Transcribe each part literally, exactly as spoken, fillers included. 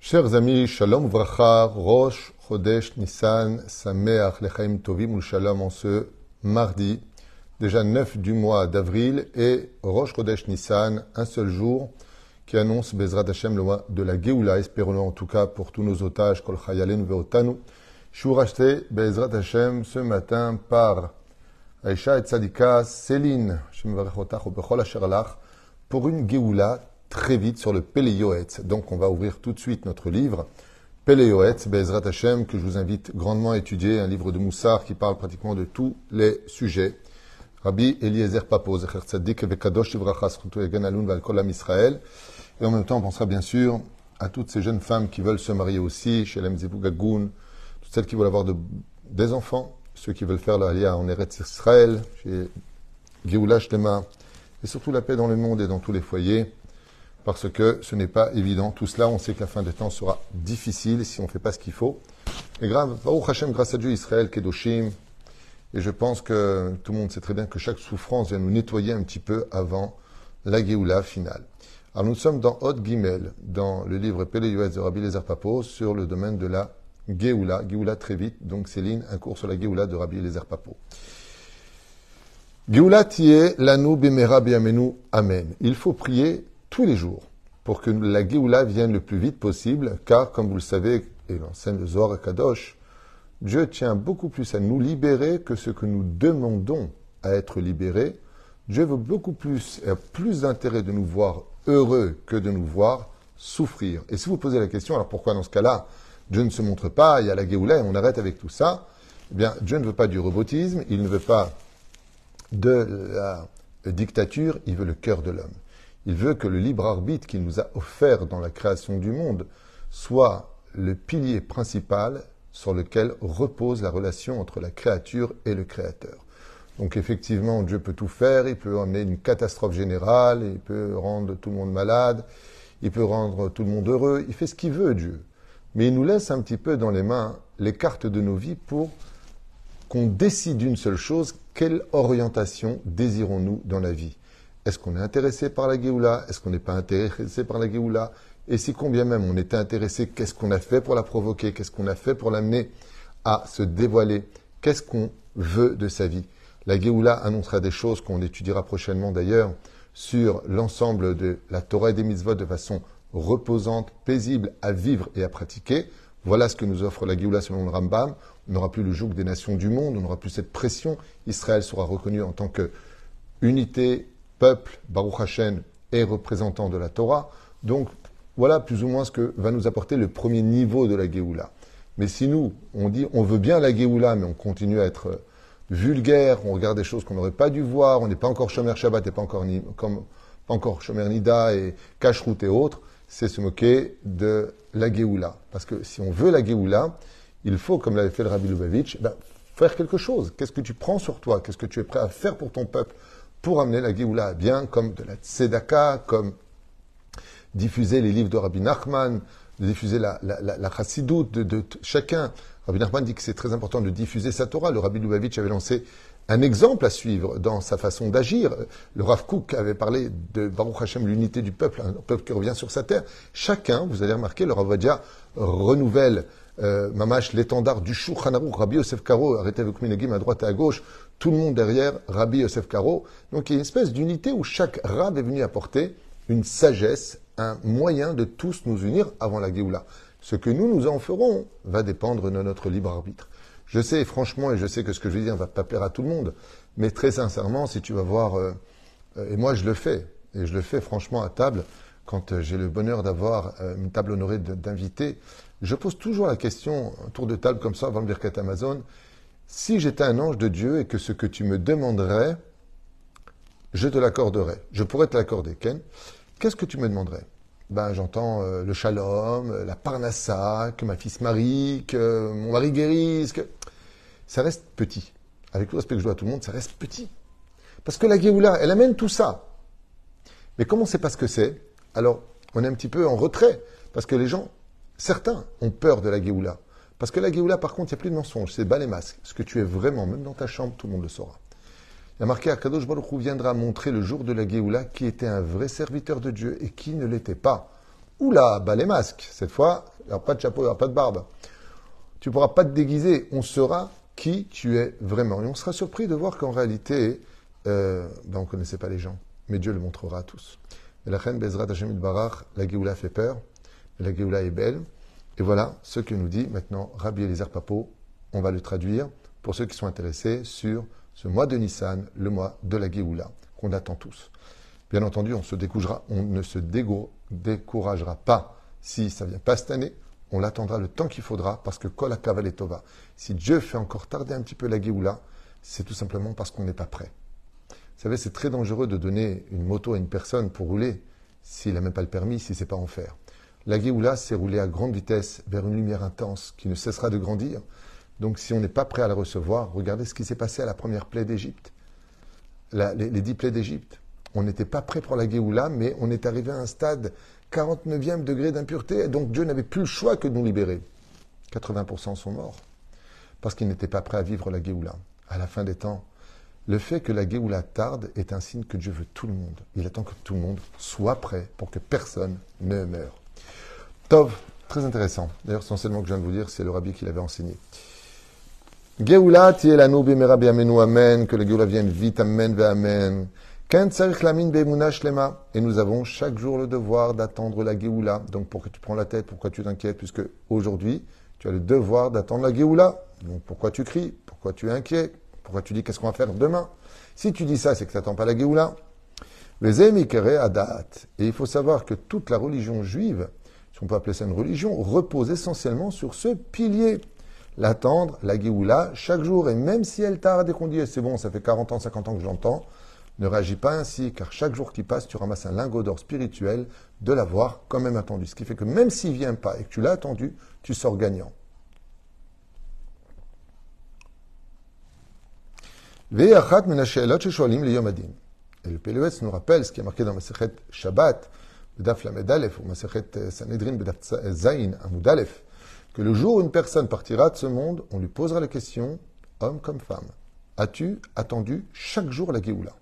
Chers amis, Shalom Vracha, Rosh Chodesh Nissan, Sameach Lechaim Tovim ou Shalom en ce mardi, déjà neuf du mois d'avril, et Rosh Chodesh Nissan, un seul jour, qui annonce Bezrat Hashem le mois de la Géoula, espérons-le en tout cas pour tous nos otages, Kol Chayalenu Veotanu. Je suis racheté Bezrat Hashem ce matin par Aïcha et Tzadika Céline, pour une Géoula très vite sur le Pele Yoetz. Donc on va ouvrir tout de suite notre livre Pele Yoetz, Bezrat Hashem, que je vous invite grandement à étudier, un livre de Moussar qui parle pratiquement de tous les sujets. Rabbi Eliezer Papo, Zecher Tzadik Vekadosh Ivracha Zchuto Yagen Alun Val Kol Am Israël. Et en même temps, on pensera bien sûr à toutes ces jeunes femmes qui veulent se marier aussi, chez Shelem Zivug Hagun, toutes celles qui veulent avoir de, des enfants, ceux qui veulent faire l'Aliyah en Eretz Israël, chez Géoula Shlema, et surtout la paix dans le monde et dans tous les foyers, parce que ce n'est pas évident. Tout cela, on sait que la fin des temps sera difficile si on ne fait pas ce qu'il faut. Et grave, Baruch Hashem, grâce à Dieu, Israël, Kedoshim, et je pense que tout le monde sait très bien que chaque souffrance vient nous nettoyer un petit peu avant la Géoula finale. Alors nous sommes dans Hod Gimel, dans le livre Pele Yoetz de Rabbi Eliezer Papo, sur le domaine de la Géoula. Géoula très vite, donc Céline, un cours sur la Géoula de Rabbi Eliezer Papo. Géoula tiye lanu bimera biyamenu amen. Il faut prier tous les jours pour que la Géoula vienne le plus vite possible, car comme vous le savez, et l'enseigne le Zohar Kadosh, Dieu tient beaucoup plus à nous libérer que ce que nous demandons à être libérés. Dieu veut beaucoup plus et a plus d'intérêt de nous voir heureux que de nous voir souffrir. Et si vous posez la question, alors pourquoi dans ce cas-là, Dieu ne se montre pas, il y a la Géoula et on arrête avec tout ça? Eh bien, Dieu ne veut pas du robotisme, il ne veut pas de la dictature, il veut le cœur de l'homme. Il veut que le libre arbitre qu'il nous a offert dans la création du monde soit le pilier principal sur lequel repose la relation entre la créature et le créateur. Donc effectivement, Dieu peut tout faire, il peut amener une catastrophe générale, il peut rendre tout le monde malade, il peut rendre tout le monde heureux, il fait ce qu'il veut, Dieu. Mais il nous laisse un petit peu dans les mains les cartes de nos vies pour qu'on décide d'une seule chose, quelle orientation désirons-nous dans la vie? Est-ce qu'on est intéressé par la Géoula? Est-ce qu'on n'est pas intéressé par la Géoula? Et si combien même on était intéressé, qu'est-ce qu'on a fait pour la provoquer? Qu'est-ce qu'on a fait pour l'amener à se dévoiler? Qu'est-ce qu'on veut de sa vie? La Géoula annoncera des choses qu'on étudiera prochainement d'ailleurs sur l'ensemble de la Torah et des mitzvot de façon reposante, paisible à vivre et à pratiquer. Voilà ce que nous offre la Géoula selon le Rambam. On n'aura plus le joug des nations du monde, on n'aura plus cette pression. Israël sera reconnu en tant que unité, peuple, Baruch Hashem, et représentant de la Torah. Donc, voilà plus ou moins ce que va nous apporter le premier niveau de la Géoula. Mais si nous, on dit, on veut bien la Géoula, mais on continue à être vulgaire, on regarde des choses qu'on n'aurait pas dû voir, on n'est pas encore Shomer Shabbat et pas encore, ni, comme, pas encore Shomer Nida et Kashrut et autres, c'est se moquer de la Géoula. Parce que si on veut la Géoula, il faut, comme l'avait fait le Rabbi Lubavitch, ben, faire quelque chose. Qu'est-ce que tu prends sur toi? Qu'est-ce que tu es prêt à faire pour ton peuple pour amener la Géoula à bien, comme de la Tzedaka, comme diffuser les livres de Rabbi Nachman, diffuser la, la, la, la chassidoute de, de, de chacun. Rabbi Nachman dit que c'est très important de diffuser sa Torah. Le Rabbi Lubavitch avait lancé un exemple à suivre dans sa façon d'agir. Le Rav Kook avait parlé de Baruch Hashem, l'unité du peuple, un peuple qui revient sur sa terre. Chacun, vous allez remarquer, le Rav Ovadia renouvelle euh, Mamash, l'étendard du Shulchan Aruch, Rabbi Yosef Karo, arrêtez avec Minagim à droite et à gauche, tout le monde derrière Rabbi Yosef Karo. Donc il y a une espèce d'unité où chaque Rav est venu apporter une sagesse, un moyen de tous nous unir avant la Géoula. Ce que nous, nous en ferons va dépendre de notre libre arbitre. Je sais, franchement, et je sais que ce que je vais dire ne va pas plaire à tout le monde, mais très sincèrement, si tu vas voir, euh, et moi je le fais, et je le fais franchement à table, quand euh, j'ai le bonheur d'avoir euh, une table honorée d'invités, je pose toujours la question, un tour de table comme ça, avant le Birkat Amazon, si j'étais un ange de Dieu et que ce que tu me demanderais, je te l'accorderais. Je pourrais te l'accorder, Ken. Qu'est-ce que tu me demanderais? Ben, j'entends euh, le shalom, euh, la parnassa, que ma fille se marie, que mon mari guérisse, que... Ça reste petit. Avec tout le respect que je dois à tout le monde, ça reste petit. Parce que la Géoula, elle amène tout ça. Mais comme on ne sait pas ce que c'est, alors on est un petit peu en retrait. Parce que les gens, certains, ont peur de la Géoula. Parce que la Géoula, par contre, il n'y a plus de mensonges, c'est bas les masques. Ce que tu es vraiment, même dans ta chambre, tout le monde le saura. Il y a marqué, Akadosh Baruch Hu viendra montrer le jour de la Géoula qui était un vrai serviteur de Dieu et qui ne l'était pas. Oula, bas les masques. Cette fois, il n'y aura pas de chapeau, il n'y aura pas de barbe. Tu ne pourras pas te déguiser. On saura qui tu es vraiment. Et on sera surpris de voir qu'en réalité, euh, ben on ne connaissait pas les gens. Mais Dieu le montrera à tous. Et la reine Bezrat Hashem Barach, la Géoula fait peur, mais la Géoula est belle. Et voilà ce que nous dit maintenant Rabbi Eliezer Papo. On va le traduire pour ceux qui sont intéressés sur ce mois de Nissan, le mois de la Géoula, qu'on attend tous. Bien entendu, on, se découragera, on ne se dégo, découragera pas si ça ne vient pas cette année. On l'attendra le temps qu'il faudra parce que Kol HaKaval et Tova. Si Dieu fait encore tarder un petit peu la Géoula, c'est tout simplement parce qu'on n'est pas prêt. Vous savez, c'est très dangereux de donner une moto à une personne pour rouler s'il n'a même pas le permis, si ce n'est pas en fer. La Géoula, c'est rouler à grande vitesse vers une lumière intense qui ne cessera de grandir. Donc si on n'est pas prêt à la recevoir, regardez ce qui s'est passé à la première plaie d'Égypte. La, les, les dix plaies d'Égypte. On n'était pas prêt pour la Géoula, mais on est arrivé à un stade quarante-neuvième degré d'impureté, donc Dieu n'avait plus le choix que de nous libérer. quatre-vingts pour cent sont morts, parce qu'ils n'étaient pas prêts à vivre la Géoula. À la fin des temps, le fait que la Géoula tarde est un signe que Dieu veut tout le monde. Il attend que tout le monde soit prêt pour que personne ne meure. Tov, très intéressant. D'ailleurs, c'est enseignement que je viens de vous dire, c'est le rabbi qui l'avait enseigné. Géoula, tielanu bimera biamenu, amen, que la Géoula vienne vite, amen, ve amen. Et nous avons chaque jour le devoir d'attendre la Géoula. Donc pourquoi tu prends la tête, pourquoi tu t'inquiètes, puisque aujourd'hui, tu as le devoir d'attendre la Géoula. Donc pourquoi tu cries, pourquoi tu es inquiet, pourquoi tu dis qu'est-ce qu'on va faire demain. Si tu dis ça, c'est que tu n'attends pas la Géoula. Et il faut savoir que toute la religion juive, si on peut appeler ça une religion, repose essentiellement sur ce pilier. L'attendre, la Géoula, chaque jour. Et même si elle tarde et qu'on dit, c'est bon, ça fait quarante ans, cinquante ans que j'entends, ne réagis pas ainsi, car chaque jour qui passe, tu ramasses un lingot d'or spirituel de l'avoir quand même attendu. Ce qui fait que même s'il ne vient pas et que tu l'as attendu, tu sors gagnant. Et le P L E S nous rappelle ce qui est marqué dans Masechet Shabbat, Bedaf Lamed Aleph, ou Masechet Sanhedrin, Bedaf Zayin, Amud Aleph, que le jour où une personne partira de ce monde, on lui posera la question, homme comme femme, as-tu attendu chaque jour la Géoula?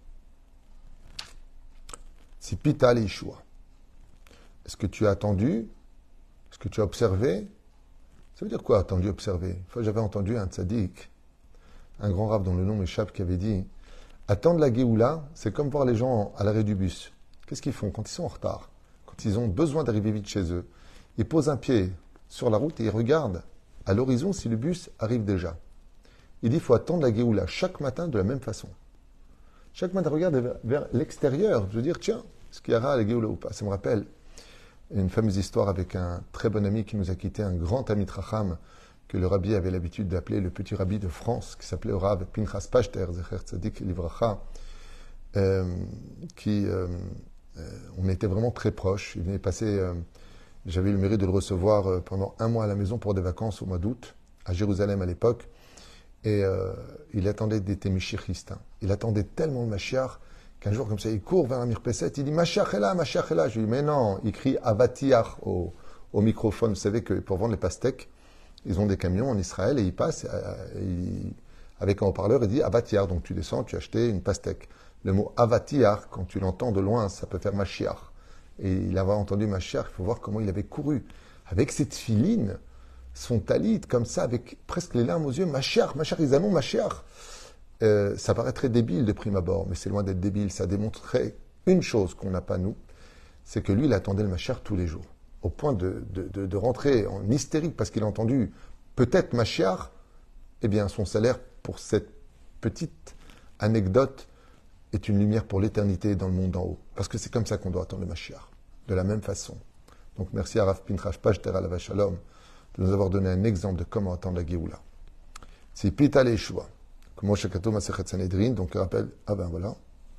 Si Pita l'Yeshua. Est-ce que tu as attendu? Est-ce que tu as observé? Ça veut dire quoi, attendu, observé? Une fois, j'avais entendu un tzaddik, un grand rave dont le nom m'échappe, qui avait dit attendre la Géoula, c'est comme voir les gens à l'arrêt du bus. Qu'est-ce qu'ils font quand ils sont en retard? Quand ils ont besoin d'arriver vite chez eux, ils posent un pied sur la route et ils regardent à l'horizon si le bus arrive déjà. Il dit il faut attendre la Géoula chaque matin de la même façon. Chaque matin, regarde vers, vers l'extérieur. Je veux dire, tiens, est-ce qu'il y aura la Géoula ou pas? Ça me rappelle une fameuse histoire avec un très bon ami qui nous a quitté, un grand ami Tracham, que le rabbi avait l'habitude d'appeler le petit rabbi de France, qui s'appelait Rav Pinchas Pashter, Zecher Tzadik Livracha, euh, qui, euh, euh, on était vraiment très proches. Il venait passer, euh, j'avais eu le mérite de le recevoir euh, pendant un mois à la maison pour des vacances au mois d'août, à Jérusalem à l'époque. Et euh, il attendait des Mishichiste. Il attendait tellement le Mashiach qu'un jour, comme ça, il court vers un Mirpesset, il dit Mashiach est là, Mashiach est là. Je lui dis mais non, il crie Avatiach au, au microphone. Vous savez que pour vendre les pastèques, ils ont des camions en Israël et ils passent euh, il, avec un haut-parleur, il dit Avatiach. Donc tu descends, tu achètes une pastèque. Le mot Avatiach, quand tu l'entends de loin, ça peut faire Mashiach. Et il avait entendu Mashiach, il faut voir comment il avait couru avec cette filine. Son talit, comme ça, avec presque les larmes aux yeux, Mashiach, Mashiach, ils annoncent Mashiach. Euh, ça paraît très débile de prime abord, mais c'est loin d'être débile. Ça démontrait une chose qu'on n'a pas nous, c'est que lui, il attendait le Mashiach tous les jours. Au point de, de, de, de rentrer en hystérique parce qu'il a entendu peut-être Mashiach, eh bien, son salaire pour cette petite anecdote est une lumière pour l'éternité dans le monde d'en haut. Parce que c'est comme ça qu'on doit attendre le Mashiach. De la même façon. Donc, merci à Rav Pinchas Pashter Alav Shalom de nous avoir donné un exemple de comment attendre la Géoula. C'est Pita l'Yeshua. Comme Moshekato Masechet Sanhedrin, donc il rappelle, ah ben voilà.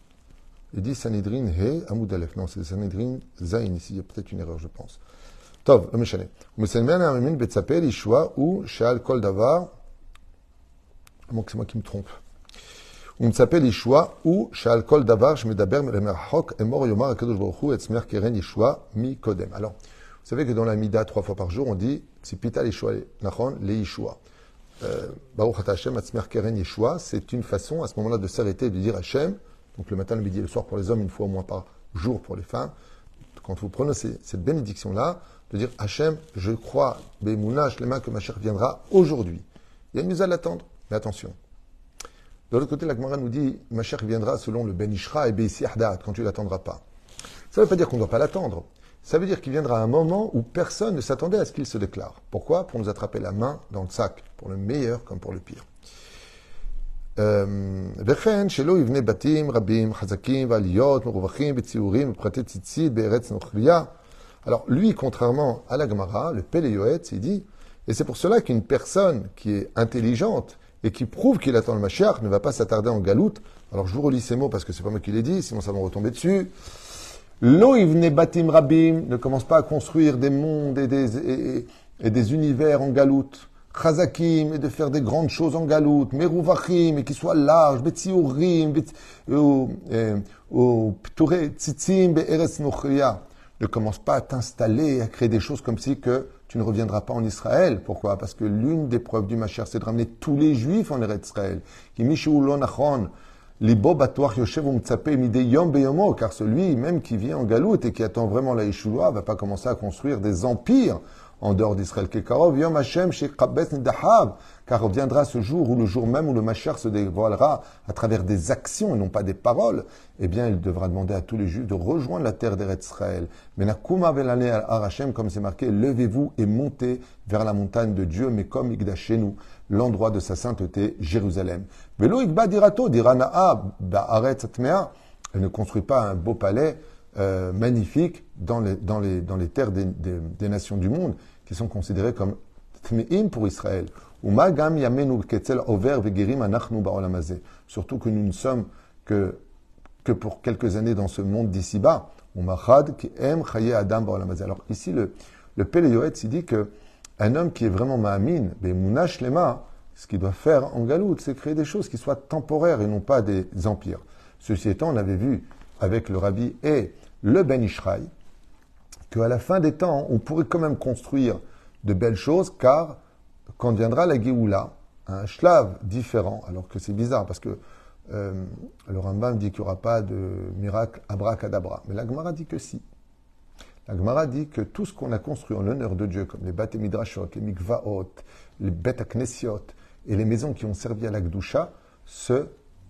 Il dit Sanhedrin He Amud Aleph. Non, c'est Sanhedrin Zayin. Ici, il y a peut-être une erreur, je pense. Tov, le Meshane. Muselman Amamin Betsape l'Yeshua ou Sheal Kol Davar. C'est moi qui me trompe. Umtsape l'Yeshua ou Sheal Kol Davar, Shmedaber Merachok, Emor Yomar Akadosh Baruch Hu, Etzmer Keren Yeshua, Mi Kodem. Alors, vous savez que dans la Mida, trois fois par jour, on dit Tzipita l'Yeshua, Nachon, l'Yeshua. Baruch Ata Hashem, Atzmer Keren Yeshua, c'est une façon à ce moment-là de s'arrêter et de dire Hashem, donc le matin, le midi et le soir pour les hommes, une fois au moins par jour pour les femmes, quand vous prononcez cette bénédiction-là, de dire Hachem, je crois, Be'emouna, Shlema, que Mashiach viendra aujourd'hui. Il y a une mise à l'attendre, mais attention. De l'autre côté, la Gemara nous dit Mashiach viendra selon le Ben Ishra et Be'isi Ahdat, quand tu ne l'attendras pas. Ça ne veut pas dire qu'on ne doit pas l'attendre. Ça veut dire qu'il viendra à un moment où personne ne s'attendait à ce qu'il se déclare. Pourquoi? Pour nous attraper la main dans le sac, pour le meilleur comme pour le pire. וכן שלא יבנה בתים רבים, חזקים ועליות, מרווחים בציורים, בפרטי ציצית, בארץ נוכריה. Alors lui, contrairement à la Gemara, le Pele Yoetz, il dit, et c'est pour cela qu'une personne qui est intelligente et qui prouve qu'il attend le Mashiach ne va pas s'attarder en galoute. Alors je vous relis ces mots parce que c'est pas moi qui l'ai dit, sinon ça va me retomber dessus. Lo yivne batim rabim, ne commence pas à construire des mondes et des, et, et des univers en galoute. Chazakim, et de faire des grandes choses en galoute. Meruvachim, et qui soient larges. Betsiurim, pture tzitzim, be'eretz nochria. Ne commence pas à t'installer, à créer des choses comme si que tu ne reviendras pas en Israël. Pourquoi? Parce que l'une des preuves du Mashiach, c'est de ramener tous les Juifs en Eretz Israël. Qui mishu lo nachon. Libo batoach yoshev umtsape midei yom beyomo, car celui même qui vient en galoute et qui attend vraiment la Yeshua va pas commencer à construire des empires en dehors d'Israël. Kekarov yom Hashem shekabes nidahav, car reviendra ce jour où le jour même où le Mashiach se dévoilera à travers des actions et non pas des paroles. Eh bien, il devra demander à tous les Juifs de rejoindre la terre d'Eretz Israël. Mais nakuma velane al Hashem, comme c'est marqué, levez-vous et montez vers la montagne de Dieu, mais comme Igdashenu, l'endroit de sa sainteté, Jérusalem. Velo ikba dirato, diranaa ba'aretz atmea. Elle ne construit pas un beau palais euh, magnifique dans les, dans, les, dans les terres des, des, des nations du monde qui sont considérées comme tmeim pour Israël. Uma gam yamenu ketzel over vegerim anachnu ba'olam hazeh. Surtout que nous ne sommes que, que pour quelques années dans ce monde d'ici-bas. Umachad ki em chaye adam ba'olam hazeh. Alors ici, le, le Pele Yoetz, il dit que un homme qui est vraiment ma'amin, be'emouna shlema, ce qu'il doit faire en galoute, c'est créer des choses qui soient temporaires et non pas des empires. Ceci étant, on avait vu avec le Rabbi et le Ben Ishraï qu'à la fin des temps, on pourrait quand même construire de belles choses, car quand viendra la Géoula, un shlav différent, alors que c'est bizarre parce que euh, le Rambam dit qu'il n'y aura pas de miracle abracadabra, mais la Gemara dit que si. La Gemara dit que tout ce qu'on a construit en l'honneur de Dieu, comme les Bate Midrashot, les Mikvaot, les Bet Knesiot et les maisons qui ont servi à la Gdusha, se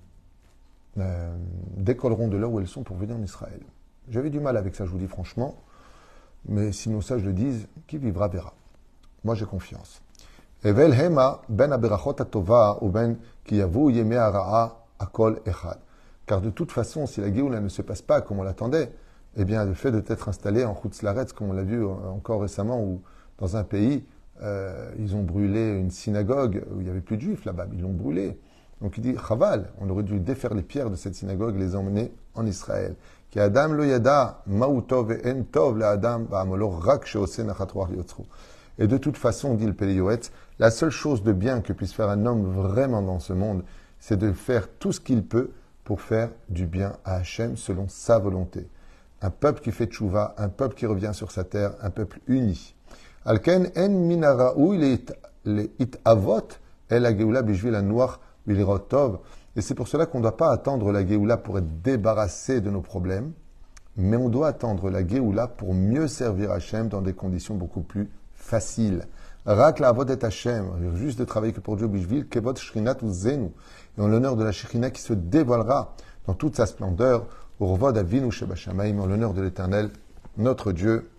euh, décolleront de là où elles sont pour venir en Israël. J'avais du mal avec ça, je vous dis franchement, mais si nos sages le disent, qui vivra verra. Moi j'ai confiance. Evel hema ben aberachot atova ou ben kiyavu yeme hara'a akol echad. Car de toute façon, si la Géoula ne se passe pas comme on l'attendait, eh bien, le fait de t'être installé en Chutz Laaretz, comme on l'a vu encore récemment, où dans un pays, euh, ils ont brûlé une synagogue où il n'y avait plus de juifs là-bas, ils l'ont brûlée. Donc il dit, Chaval, on aurait dû défaire les pierres de cette synagogue et les emmener en Israël. Ki Adam lo yada ma'u tov et en tov la Adam ba'amolo rak she'oseh nachat ruach yotzru. Et de toute façon, dit le Pele Yoetz, la seule chose de bien que puisse faire un homme vraiment dans ce monde, c'est de faire tout ce qu'il peut pour faire du bien à Hachem selon sa volonté. Un peuple qui fait tchouva, un peuple qui revient sur sa terre, un peuple uni. Alken en minaraou le it avot el la geoula bishvil anoach bilirot tov. Et c'est pour cela qu'on ne doit pas attendre la geoula pour être débarrassé de nos problèmes, mais on doit attendre la geoula pour mieux servir Hachem dans des conditions beaucoup plus faciles. Rak la avot et Hachem, juste de travailler que pour Dieu bishvil kevot shrinat ou zenu. Et en l'honneur de la Shekhinah qui se dévoilera dans toute sa splendeur, au revod avinu shebashamayim, en l'honneur de l'Éternel, notre Dieu,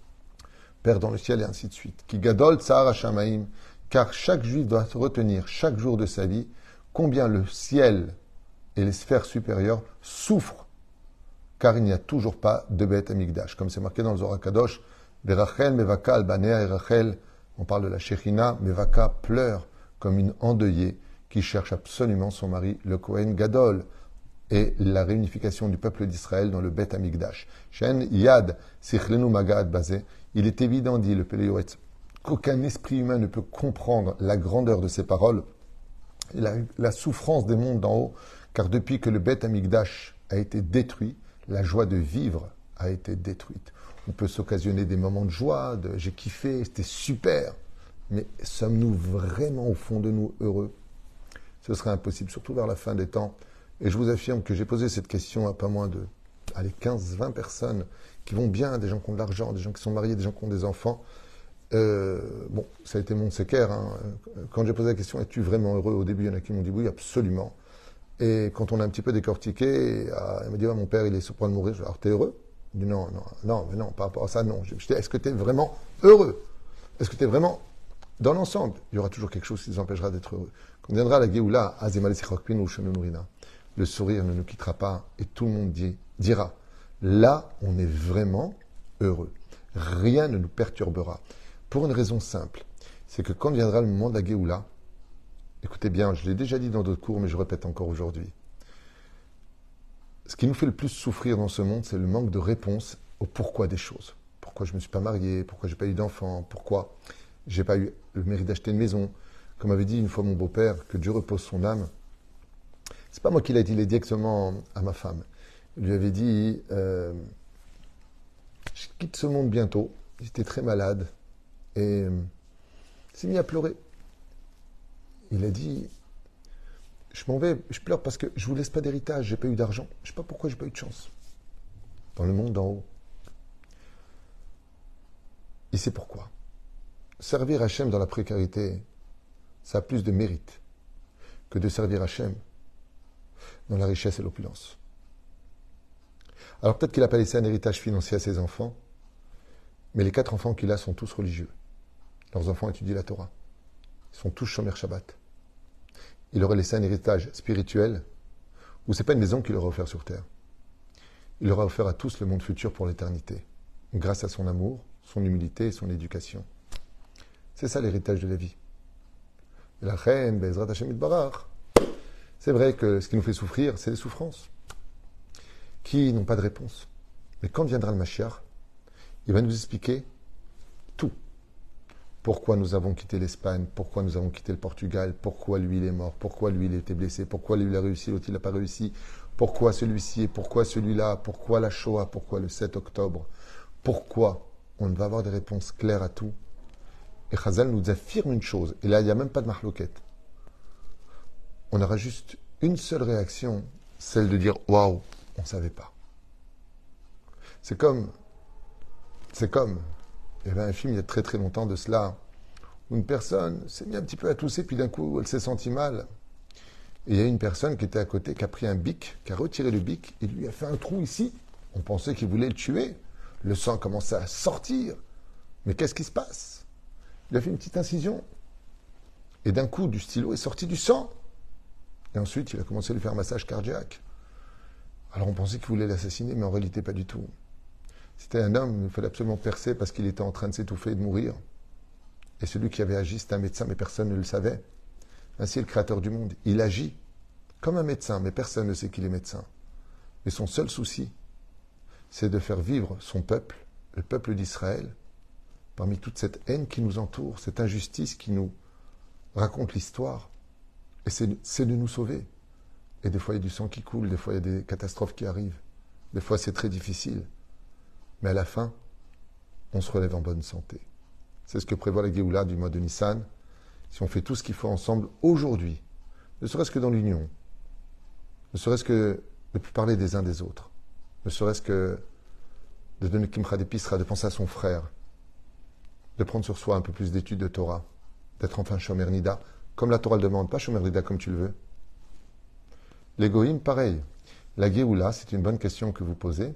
Père dans le ciel, et ainsi de suite. Ki gadol tsar hashamayim, car chaque juif doit retenir chaque jour de sa vie combien le ciel et les sphères supérieures souffrent, car il n'y a toujours pas de Beth Amikdash. Comme c'est marqué dans le Zohar Kadosh, Berachel mevaka al banea et Rachel, on parle de la Shekhinah, mevaka pleure comme une endeuillée qui cherche absolument son mari, le Kohen Gadol, et la réunification du peuple d'Israël dans le Beth Amikdash. Shen Yad Sichlenu Magad Bazé. Il est évident, dit le Pele Yoetz, qu'aucun esprit humain ne peut comprendre la grandeur de ces paroles et la, la souffrance des mondes d'en haut, car depuis que le Beth Amikdash a été détruit, la joie de vivre a été détruite. On peut s'occasionner des moments de joie, de j'ai kiffé, c'était super, mais sommes-nous vraiment au fond de nous heureux? Ce serait impossible, surtout vers la fin des temps. Et je vous affirme que j'ai posé cette question à pas moins de allez, quinze vingt personnes qui vont bien, des gens qui ont de l'argent, des gens qui sont mariés, des gens qui ont des enfants. Euh, bon, ça a été mon séquer. Hein. Quand j'ai posé la question, es-tu vraiment heureux? Au début, il y en a qui m'ont dit oui, absolument. Et quand on a un petit peu décortiqué, elle m'a dit, ah, mon père, il est sur le point de mourir. Je dis, alors, t'es heureux? Il dit, non, non, non, mais non, par rapport à ça, non. Je dis, est-ce que t'es vraiment heureux? Est-ce que t'es vraiment dans l'ensemble? Il y aura toujours quelque chose qui nous empêchera d'être heureux. Quand viendra la Géoula, Azemal Sichokpin ou Shenourina, le sourire ne nous quittera pas et tout le monde dit, dira, là, on est vraiment heureux. Rien ne nous perturbera. Pour une raison simple, c'est que quand viendra le moment de la Géoula, écoutez bien, je l'ai déjà dit dans d'autres cours, mais je répète encore aujourd'hui. Ce qui nous fait le plus souffrir dans ce monde, c'est le manque de réponse au pourquoi des choses. Pourquoi je ne me suis pas marié, pourquoi je n'ai pas eu d'enfant, pourquoi je n'ai pas eu le mérite d'acheter une maison. Comme avait dit une fois mon beau-père, que Dieu repose son âme. C'est pas moi qui l'ai dit, il l'a dit directement à ma femme. Il lui avait dit, euh, je quitte ce monde bientôt. J'étais très malade et euh, il s'est mis à pleurer. Il a dit, je m'en vais, je pleure parce que je ne vous laisse pas d'héritage, j'ai pas eu d'argent. Je ne sais pas pourquoi j'ai pas eu de chance. Dans le monde d'en haut. Il sait pourquoi. Servir Hachem dans la précarité, ça a plus de mérite que de servir Hachem dans la richesse et l'opulence. Alors peut-être qu'il n'a pas laissé un héritage financier à ses enfants, mais les quatre enfants qu'il a sont tous religieux. Leurs enfants étudient la Torah. Ils sont tous Shomer Shabbat. Il aurait laissé un héritage spirituel où ce n'est pas une maison qu'il leur a offert sur terre. Il leur a offert à tous le monde futur pour l'éternité, grâce à son amour, son humilité et son éducation. C'est ça l'héritage de la vie. Et la reine, Bezrat Hashem Itbarach, c'est vrai que ce qui nous fait souffrir, c'est les souffrances, qui n'ont pas de réponse. Mais quand viendra le Mashiach, il va nous expliquer tout. Pourquoi nous avons quitté l'Espagne, pourquoi nous avons quitté le Portugal, pourquoi lui il est mort, pourquoi lui il était blessé, pourquoi lui il a réussi, l'autre il n'a pas réussi, pourquoi celui-ci et pourquoi celui-là, pourquoi la Shoah, pourquoi le sept octobre, pourquoi on va avoir des réponses claires à tout. Et Chazal nous affirme une chose, et là il n'y a même pas de mahloquette. On aura juste une seule réaction, celle de dire waouh, on ne savait pas. C'est comme, c'est comme, il y avait un film il y a très très longtemps de cela, où une personne s'est mis un petit peu à tousser, puis d'un coup elle s'est sentie mal. Et il y a une personne qui était à côté, qui a pris un bic, qui a retiré le bic, et lui a fait un trou ici. On pensait qu'il voulait le tuer. Le sang commençait à sortir. Mais qu'est-ce qui se passe? Il a fait une petite incision. Et d'un coup, du stylo est sorti du sang. Et ensuite, il a commencé à lui faire un massage cardiaque. Alors on pensait qu'il voulait l'assassiner, mais en réalité pas du tout. C'était un homme, il fallait absolument percer parce qu'il était en train de s'étouffer et de mourir. Et celui qui avait agi, c'était un médecin, mais personne ne le savait. Ainsi est le créateur du monde. Il agit comme un médecin, mais personne ne sait qu'il est médecin. Et son seul souci, c'est de faire vivre son peuple, le peuple d'Israël, parmi toute cette haine qui nous entoure, cette injustice qui nous raconte l'histoire. Et c'est, c'est de nous sauver. Et des fois, il y a du sang qui coule, des fois, il y a des catastrophes qui arrivent. Des fois, c'est très difficile. Mais à la fin, on se relève en bonne santé. C'est ce que prévoit la Géoula du mois de Nissan. Si on fait tout ce qu'il faut ensemble aujourd'hui, ne serait-ce que dans l'union, ne serait-ce que de plus parler des uns des autres, ne serait-ce que de donner Kimcha d'Episra, de penser à son frère, de prendre sur soi un peu plus d'études de Torah, d'être enfin Shomer Nida, comme la Torah le demande, pas Shomer Nida comme tu le veux. L'égoïme, pareil. La Géoula, c'est une bonne question que vous posez.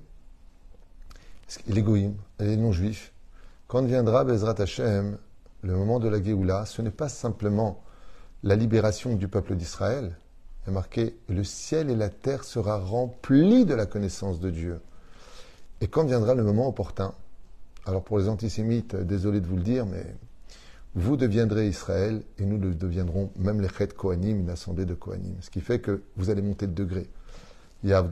L'égoïme, les non-juifs, quand viendra Bezrat Hashem, le moment de la Géoula, ce n'est pas simplement la libération du peuple d'Israël. Il y a marqué « Le ciel et la terre sera remplis de la connaissance de Dieu ». Et quand viendra le moment opportun, alors pour les antisémites, désolé de vous le dire, mais vous deviendrez Israël et nous le deviendrons, même les Chet Kohanim, une assemblée de Kohanim. Ce qui fait que vous allez monter de degré. Il y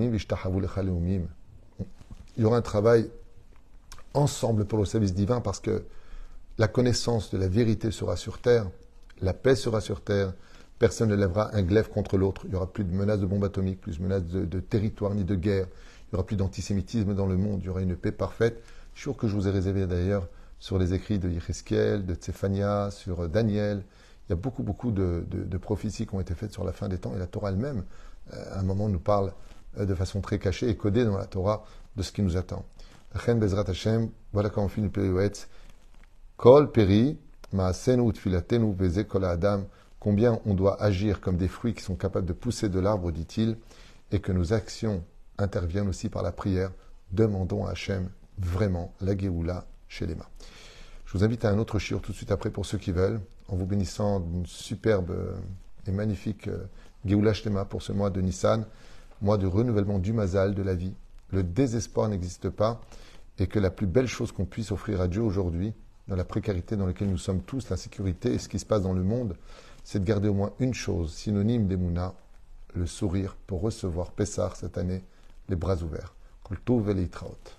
aura un travail ensemble pour le service divin parce que la connaissance de la vérité sera sur terre, la paix sera sur terre, personne ne lèvera un glaive contre l'autre, il n'y aura plus de menaces de bombes atomiques, plus de menaces de, de territoire ni de guerre, il n'y aura plus d'antisémitisme dans le monde, il y aura une paix parfaite. Je suis sûr que je vous ai réservé d'ailleurs sur les écrits de Yecheskel, de Tsephania, sur Daniel. Il y a beaucoup, beaucoup de, de, de prophéties qui ont été faites sur la fin des temps et la Torah elle-même, euh, à un moment, nous parle euh, de façon très cachée et codée dans la Torah de ce qui nous attend. Chen Bezrat Hashem, voilà comment on finit le Périouetz. Kol Peri, Maasenu Utfilatenu Veze Kol Adam. Combien on doit agir comme des fruits qui sont capables de pousser de l'arbre, dit-il, et que nos actions interviennent aussi par la prière. Demandons à Hachem vraiment la Géoula chez les mains. Je vous invite à un autre shiur tout de suite après pour ceux qui veulent, en vous bénissant d'une superbe et magnifique Géoula Shlema pour ce mois de Nissan, mois de renouvellement du Mazal, de la vie. Le désespoir n'existe pas et que la plus belle chose qu'on puisse offrir à Dieu aujourd'hui, dans la précarité dans laquelle nous sommes tous, l'insécurité et ce qui se passe dans le monde, c'est de garder au moins une chose, synonyme d'Emouna, le sourire pour recevoir Pessah cette année, les bras ouverts. Kol tov ve'leitraot.